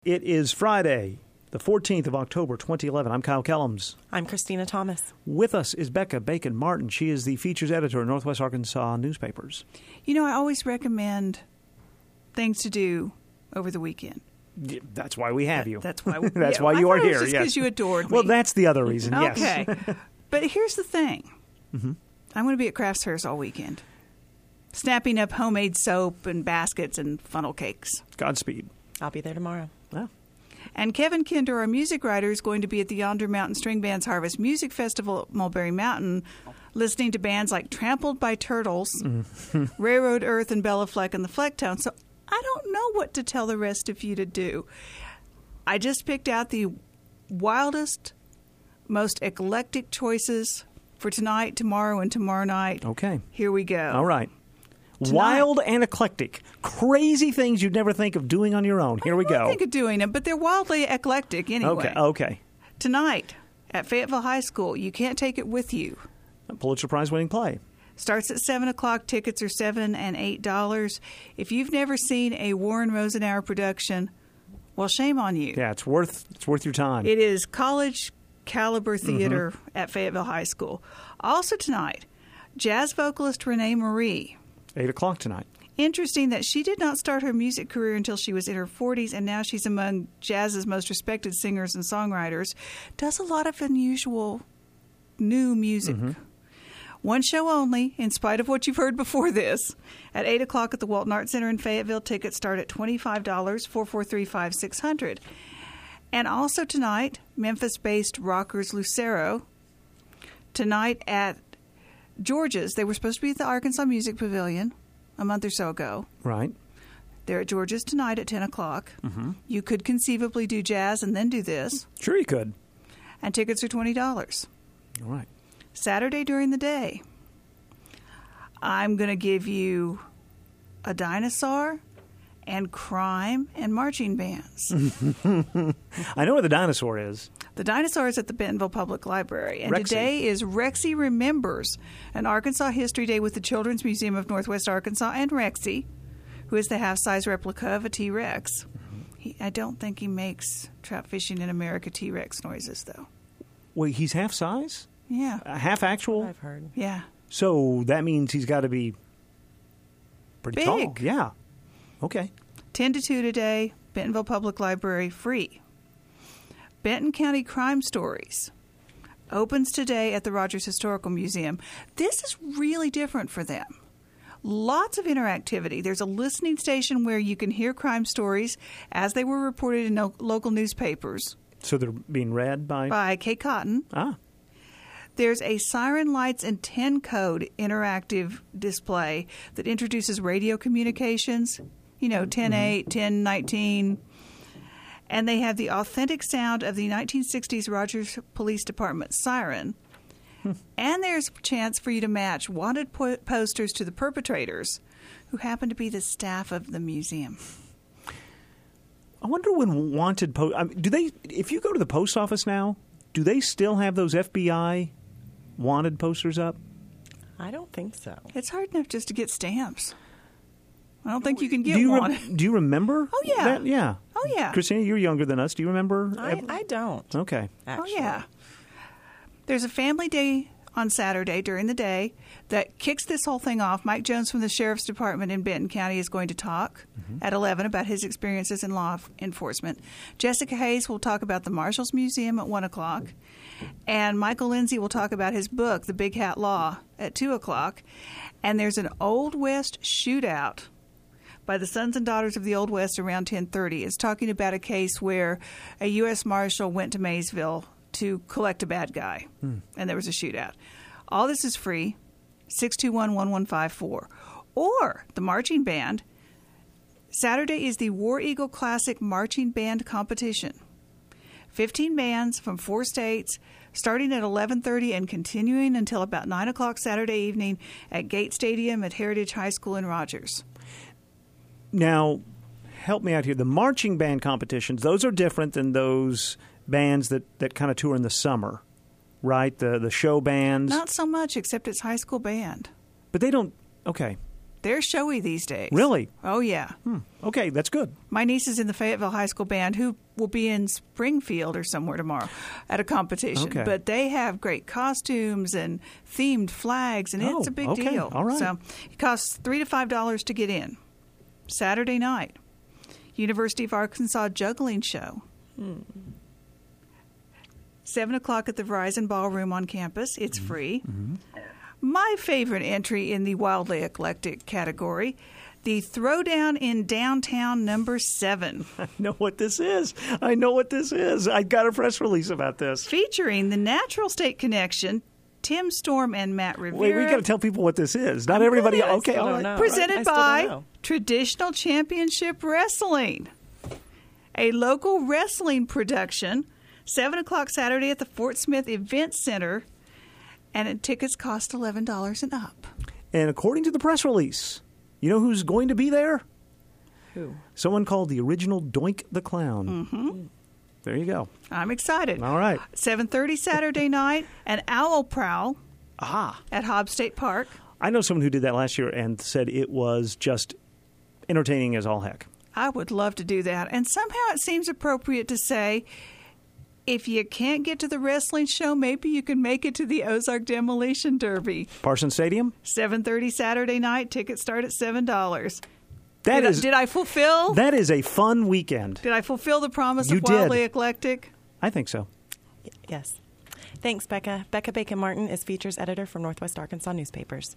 It is Friday, the 14th of October, 2011. I'm Kyle Kellums. I'm Christina Thomas. With us is Becca Bacon Martin. She is the features editor of Northwest Arkansas newspapers. You know, I always recommend things to do over the weekend. That's why we have you. That's why. That's why you are here. Just because you adored me. Well, that's the other reason. Yes. Okay, but here's the thing. Mm-hmm. I'm going to be at Crafts Fairs all weekend, snapping up homemade soap and baskets and funnel cakes. Godspeed. I'll be there tomorrow. Well. And Kevin Kinder, our music writer, is going to be at the Yonder Mountain String Band's Harvest Music Festival at Mulberry Mountain, listening to bands like Trampled by Turtles, Railroad Earth, and Bella Fleck and the Flecktones. So I don't know what to tell the rest of you to do. I just picked out the wildest, most eclectic choices for tonight, tomorrow, and tomorrow night. Okay. Here we go. All right. Tonight. Wild and eclectic. Crazy things you'd never think of doing on your own. Here we go. I think of doing them, but they're wildly eclectic anyway. Okay. Tonight at Fayetteville High School, You Can't Take It With You. A Pulitzer Prize-winning play. Starts at 7 o'clock. Tickets are $7 and $8. If you've never seen a Warren Rosenauer production, well, shame on you. Yeah, it's worth your time. It is college caliber theater at Fayetteville High School. Also tonight, jazz vocalist Renee Marie. 8 o'clock tonight. Interesting that she did not start her music career until she was in her 40s, and now she's among jazz's most respected singers and songwriters. Does a lot of unusual new music. One show only, in spite of what you've heard before this. At 8 o'clock at the Walton Arts Center in Fayetteville, tickets start at $25, 443-5600. And also tonight, Memphis-based rockers Lucero. Tonight at George's. They were supposed to be at the Arkansas Music Pavilion a month or so ago. Right. They're at George's tonight at 10 o'clock. You could conceivably do jazz and then do this. Sure you could. And tickets are $20. All right. Saturday during the day, I'm going to give you a dinosaur and crime and marching bands. I know where the dinosaur is. The dinosaur is at the Bentonville Public Library. And Rexy. Today is Rexy Remembers, an Arkansas History Day with the Children's Museum of Northwest Arkansas and Rexy, who is the half-size replica of a T-Rex. I don't think he makes trout fishing in America T-Rex noises, though. Wait, he's half size? Yeah. Half actual? I've heard. Yeah. So that means he's got to be pretty tall. Big. Yeah. Okay. 10 to 2 today, Bentonville Public Library, free. Benton County Crime Stories opens today at the Rogers Historical Museum. This is really different for them. Lots of interactivity. There's a listening station where you can hear crime stories as they were reported in local newspapers. So they're being read By Kay Cotton. Ah. There's a Siren Lights and 10 code interactive display that introduces radio communications. You know, 10-8, 10-19. And they have the authentic sound of the 1960s Rogers Police Department siren. And there's a chance for you to match wanted posters to the perpetrators, who happen to be the staff of the museum. I wonder when wanted do they? If you go to the post office now, do they still have those FBI wanted posters up? I don't think so. It's hard enough just to get stamps. I don't think you can get one. Do you remember? Oh, yeah. That? Yeah. Oh, yeah. Christina, you're younger than us. Do you remember? I don't. Okay. Actually. Oh, yeah. There's a family day on Saturday during the day that kicks this whole thing off. Mike Jones from the Sheriff's Department in Benton County is going to talk at 11 about his experiences in law enforcement. Jessica Hayes will talk about the Marshals Museum at 1 o'clock. And Michael Lindsay will talk about his book, The Big Hat Law, at 2 o'clock. And there's an Old West shootout by the Sons and Daughters of the Old West around 10:30. It's talking about a case where a U.S. Marshal went to Maysville to collect a bad guy, and there was a shootout. All this is free, 621-1154. Or the marching band. Saturday is the War Eagle Classic Marching Band Competition. 15 bands from 4 states, starting at 11:30 and continuing until about 9 o'clock Saturday evening at Gate Stadium at Heritage High School in Rogers. Now, help me out here. The marching band competitions, those are different than those bands that kind of tour in the summer, right? The show bands. Not so much, except it's high school band. But they don't, okay. They're showy these days. Really? Oh, yeah. Okay, that's good. My niece is in the Fayetteville High School band, who will be in Springfield or somewhere tomorrow at a competition. Okay. But they have great costumes and themed flags, and it's a big okay. deal. All right. So it costs $3 to $5 to get in. Saturday night, University of Arkansas juggling show. 7 o'clock at the Verizon Ballroom on campus. It's free. My favorite entry in the wildly eclectic category, the Throwdown in Downtown number 7. I know what this is. I got a press release about this. Featuring the Natural State Connection, Tim Storm and Matt Rivera. Wait, we got to tell people what this is. Not everybody. I Okay, still all don't right. know. I Presented still don't by know. Traditional Championship Wrestling, a local wrestling production. 7 o'clock Saturday at the Fort Smith Event Center, and tickets cost $11 and up. And according to the press release, you know who's going to be there? Who? Someone called the original Doink the Clown. There you go. I'm excited. All right. 7:30 Saturday night, an owl prowl Ah, at Hobbs State Park. I know someone who did that last year and said it was just entertaining as all heck. I would love to do that. And somehow it seems appropriate to say, if you can't get to the wrestling show, maybe you can make it to the Ozark Demolition Derby. Parsons Stadium? 7:30 Saturday night. Tickets start at $7. Did Did I fulfill? That is a fun weekend. Did I fulfill the promise You of Wildly did. Eclectic? I think so. Yes. Thanks, Becca. Becca Bacon Martin is features editor for Northwest Arkansas Newspapers.